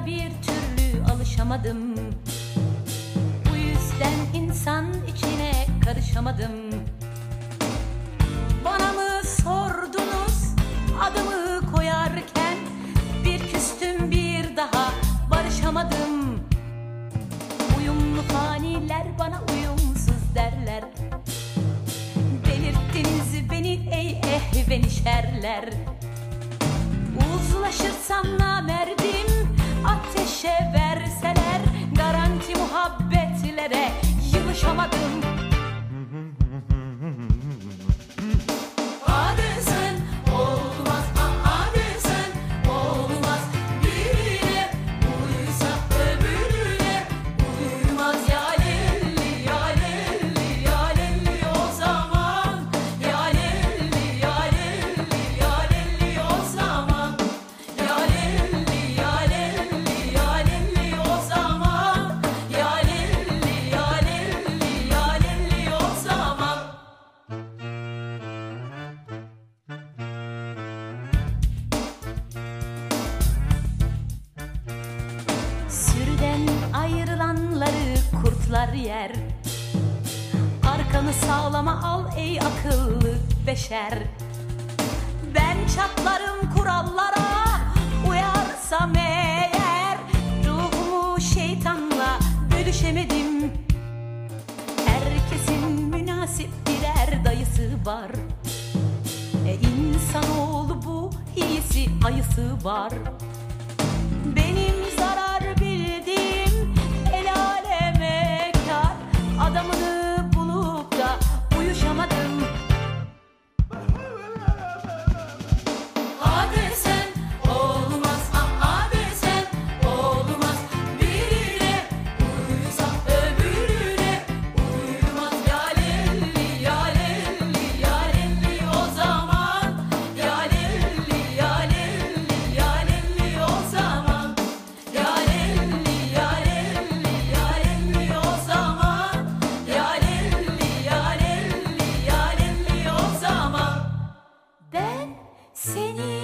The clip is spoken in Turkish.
hayata bir türlü alışamadım. Bu yüzden insan içine karışamadım. Bana mı sordunuz adımı koyarken? Bir küstüm bir daha barışamadım. Uyumlu faniler bana uyumsuz derler. Delirttiniz beni ey ehvenişerler. Uzlaşırsam namerdim ateşe verseler. Garanti muhabbetlere yılışamadım. Ayrılanları kurtlar yer. Arkanı sağlama al ey akıllı beşer. Ben çatlarım kurallara uyarsam eğer. Ruhumu şeytanla bölüşemedim. Herkesin münasip birer dayısı var. İnsanoğlu bu iyisi ayısı var. Benim zarar bildiğim el aleme kar. Adamını bulup da uyuşamadım. Hadi sen olmaz, hadi sen olmaz. Birine uyusa öbürüne uymaz. Ya lelli ya lelli ya lelli o zaman. Ya lelli ya lelli ya lelli o zaman. Ya lelli ya lelli ya lelli o zaman. Ya lelli ya lelli ya lelli o zaman. Ben seni